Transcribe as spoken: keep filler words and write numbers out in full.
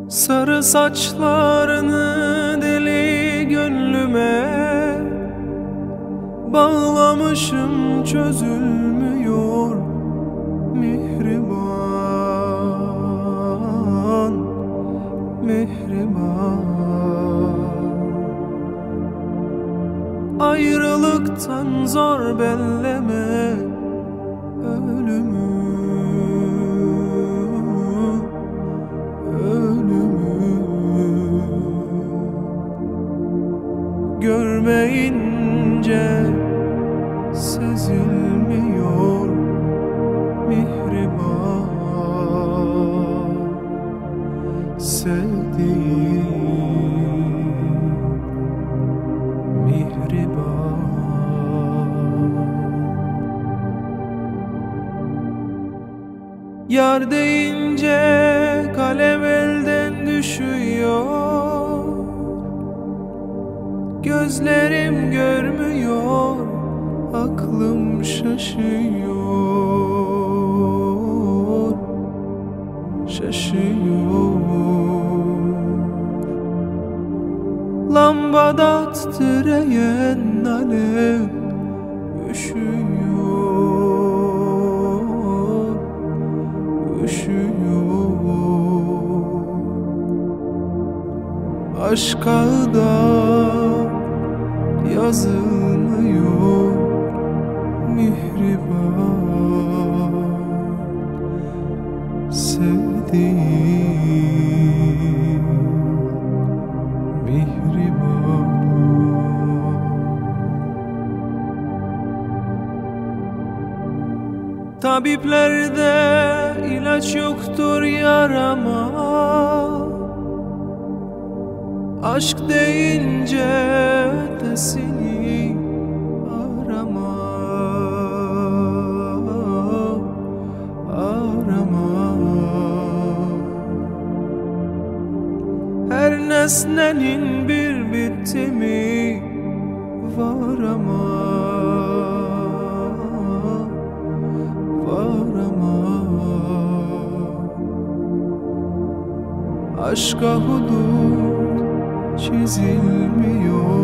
Sarı saçlarını deli gönlüme bağlamışım, çözülmüyor mihriban, mihriban. Ayrılıktan zor belleme ölümü, görmeyince sezilmiyor mihriban, sevdiğim mihriban. Yar deyince kalem elden düşüyor, gözlerim görmüyor, aklım şaşıyor, şaşıyor. Lambada titreyen alev üşüyor, üşüyor. Aşka da yazılmıyor mihriban, sevdiğim mihriban. Tabiplerde ilaç yoktur yarama, aşk deyince ötesini arama, arama. Her nesnenin bir bitimi var ama, var ama. Aşka hudut çizilmiyor